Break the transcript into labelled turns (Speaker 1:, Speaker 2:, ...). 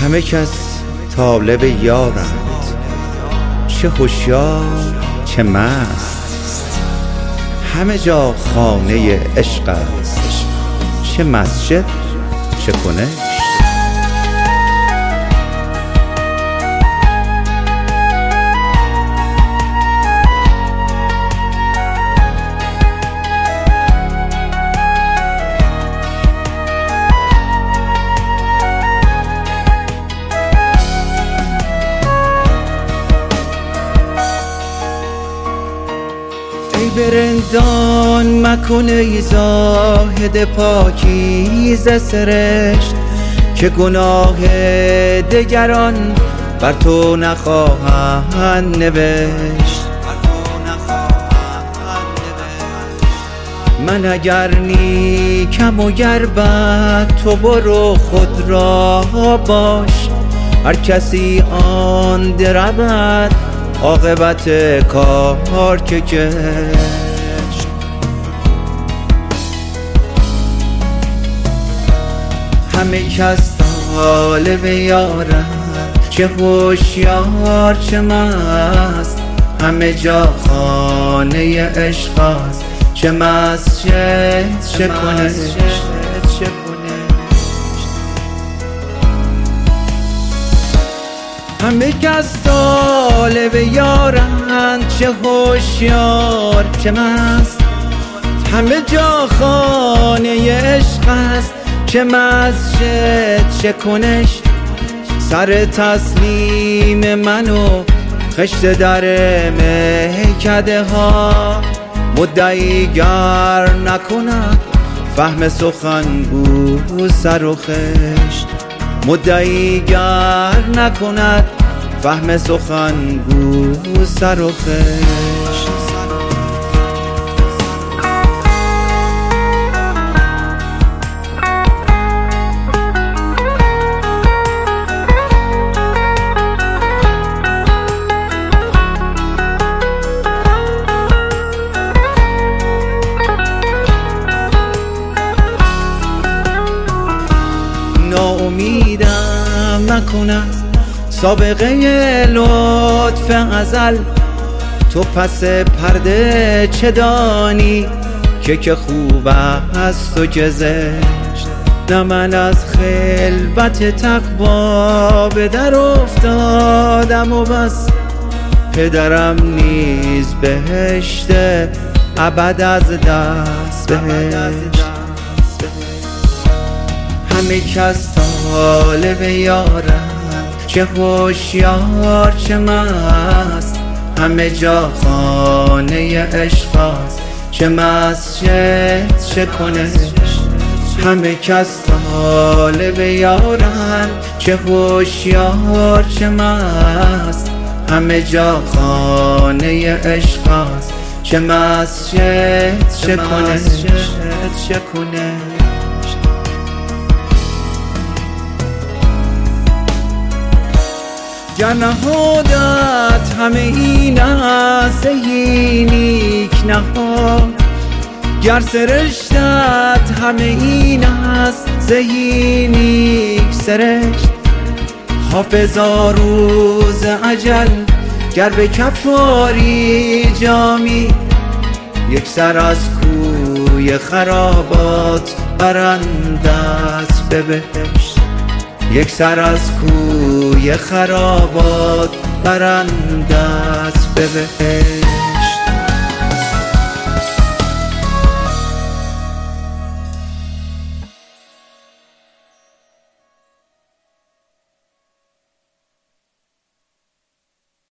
Speaker 1: همه کس طالب یارند، چه هوشیار چه مست. همه جا خانه عشق است، چه مسجد چه کنشت. برندان مکن ای زاهد پاکیزه سرشت، که گناه دگران بر تو نخواهند نوشت. من اگر نیکم و گر بد، تو برو خود را باش. هر کسی آن درود، عاقبت کار که کشت. همه کس طالب یارند، چه هوشیار چه مست. همه جا خانه عشق است، چه مسجد چه کنشت. همه کس طالب یارند، چه هوشیار چه مست. همه جا خانه عشق است، چه مسجد چه کنشت. سر تسلیم من و خشت در میکده ها، مدعی گر نکند فهم سخن گو سر و خشت. مدعی گر نکند فهم سخن گو سر و خشت. ناامیدم نکند سابقه لطف ازل. تو پس پرده چه دانی که خوب است و که زشت. نه من از خلوت تقوا به در افتادم و بس، پدرم نیز بهشت ابد از دست بهشت. همه کس طالب یارند، چه هوشیار چه مست. همه جا خانه عشق است، چه مسجد چه کنشت. همه کس طالب یارند، چه هوشیار چه مست. همه جا خانه عشق است، چه مسجد چه کنشت. گر نهادت همه این است زهی نیک نهاد. گر سرشتت همه این است زهی نیک سرشت. حافظا روز اجل گر به کف آری جامی، یک سر از کوی خرابات برند است به بهشت. یک سر از کوی خرابات برند است به بهشت.